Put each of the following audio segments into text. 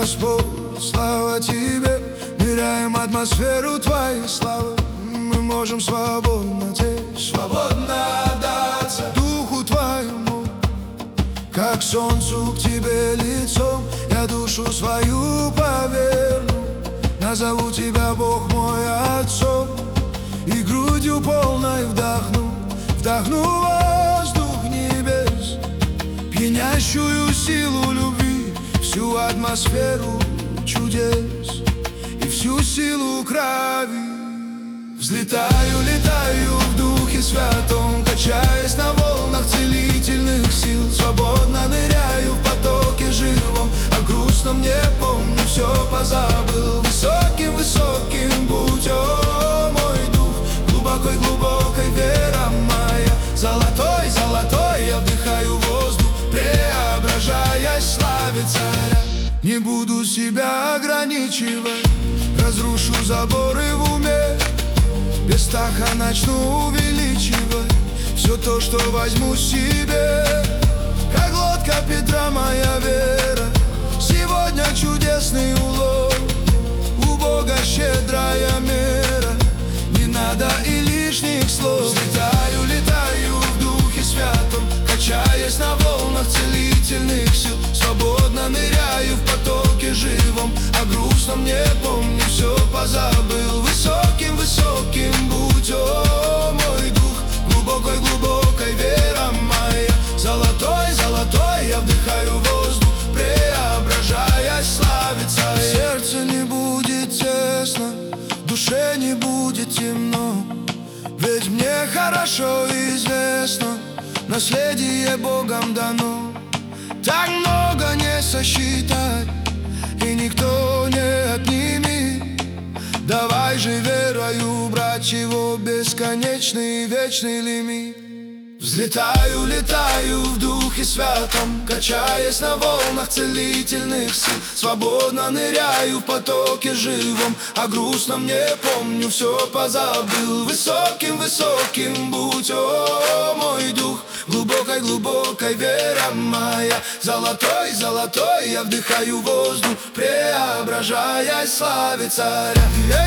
Господь, слава Тебе. Ныряем в атмосферу Твоей славы. Мы можем свободно течь, свободно отдаться Духу Твоему, как солнцу к Тебе лицом. Я душу свою поверну, назову Тебя, Бог мой, Отцом. И грудью полной вдохну воздух небес, пьянящую силу любви, всю атмосферу чудес и всю силу крови. Взлетаю, летаю в Духе Святом, качаясь на волнах целительных сил. Свободно ныряю в потоке живом, о грустном не помню, все позабыл. Высоким, высоким будь, о мой дух, глубокой, глубокой вера моя. Золотой, золотой я вдыхаю воздух, преображаясь славе Царя. Не буду себя ограничивать, разрушу заборы в уме, без страха начну увеличивать все то, что возьму себе. Как лодка Петра моя вера, сегодня чудесный улов, у Бога щедрая мера, не надо и лишних слов. Взлетаю, летаю в Духе Святом, качаясь на волнах целительных сил. Свободно ныряю в потоке живом, о грустном не помню, все позабыл. Высоким, высоким будь, о мой дух, глубокой, глубокой вера моя. Золотой, золотой я вдыхаю воздух, преображаясь славе Царя. Сердце не будет тесно, душе не будет темно, ведь мне хорошо известно, наследие Богом дано. Так много не сосчитать, и никто не отнимет. Давай же верою брать его бесконечный и вечный лимит. Взлетаю, летаю в Духе Святом, качаясь на волнах целительных сил. Свободно ныряю в потоке живом, о грустном не помню, все позабыл. Высоким, высоким будь, о мой дух, глубокой, глубокой вера моя. Золотой, золотой я вдыхаю воздух, преображаясь славе Царя.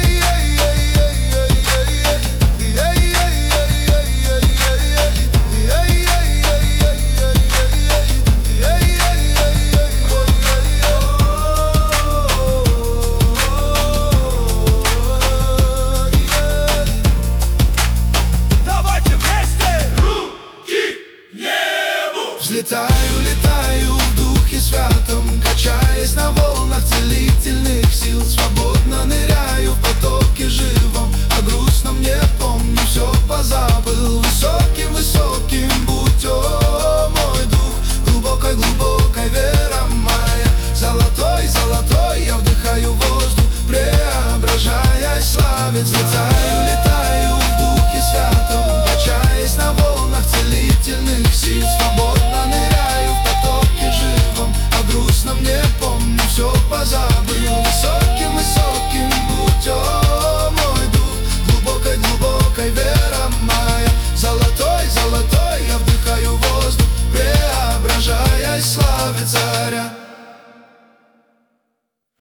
Взлетаю, летаю в Духе Святом, качаясь на волнах целительных сил. Свободно ныряю в потоке живом, о грустном не помню, все позабыл. Высоким,